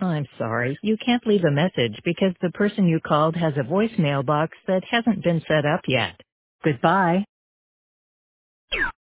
I'm sorry, you can't leave a message because the person you called has a voicemail box that hasn't been set up yet. Goodbye.